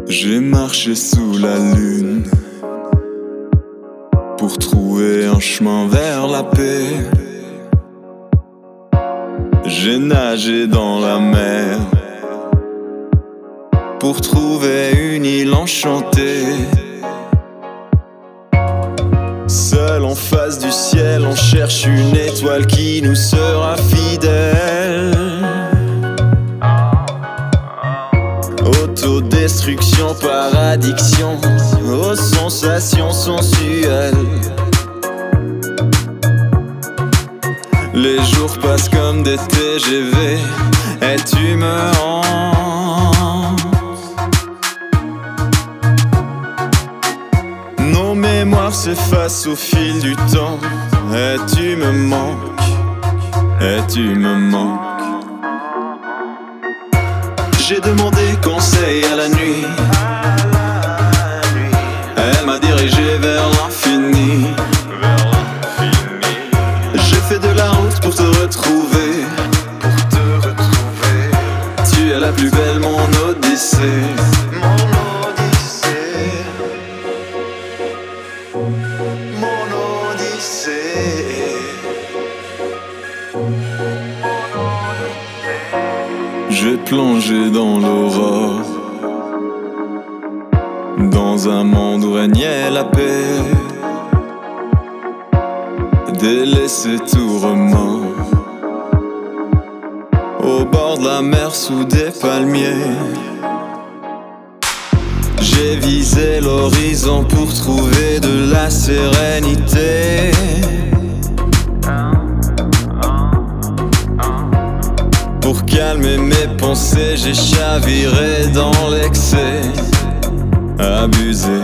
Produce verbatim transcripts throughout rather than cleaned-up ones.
J'ai marché sous la lune pour trouver un chemin vers la paix. J'ai nagé dans la mer pour trouver une île enchantée. Seul en face du ciel, on cherche une étoile qui nous sera fidèle. Autodestruction par addiction aux sensations sensuelles. Les jours passent comme des T G V et tu me hantes. Nos mémoires s'effacent au fil du temps et tu me manques, et tu me manques. J'ai demandé conseil à la nuit, elle m'a dirigé vers l'infini. J'ai fait de la route pour te retrouver, pour te retrouver. Tu es la plus belle, mon odyssée, mon odyssée, mon odyssée. J'ai plongé dans l'aurore, dans un monde où régnait la paix. Délaissé tout remords, au bord de la mer sous des palmiers. J'ai visé l'horizon pour trouver de la sérénité. Pour calmer mes pensées, j'ai chaviré dans l'excès, abusé.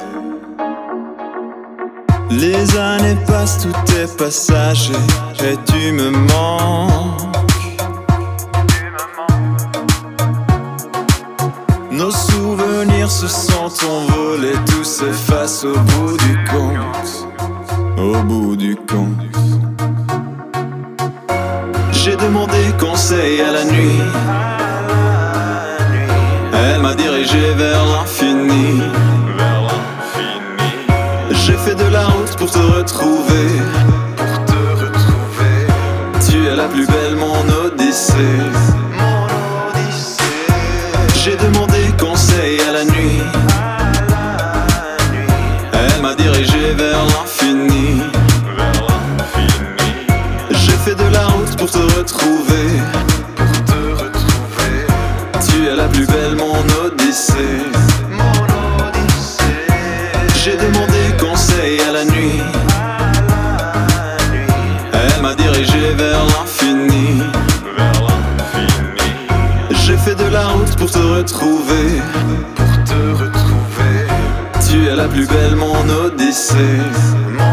Les années passent, tout est passager, et tu me manques. Nos souvenirs se sont envolés, tout s'efface au bout du compte, au bout du compte. J'ai demandé conseil à la nuit, elle m'a dirigé vers l'infini. J'ai fait de la route pour te retrouver, pour te retrouver. Tu es la plus belle, mon odyssée, mon odyssée. J'ai demandé conseil à la nuit, elle m'a dirigé vers l'infini. J'ai fait de la route pour te retrouver, pour te retrouver. Tu es la plus belle, mon odyssée, mon odyssée. J'ai demandé conseil à la nuit, elle m'a dirigé vers l'infini. J'ai fait de la route pour te retrouver, pour te retrouver. Tu es la plus belle, mon odyssée.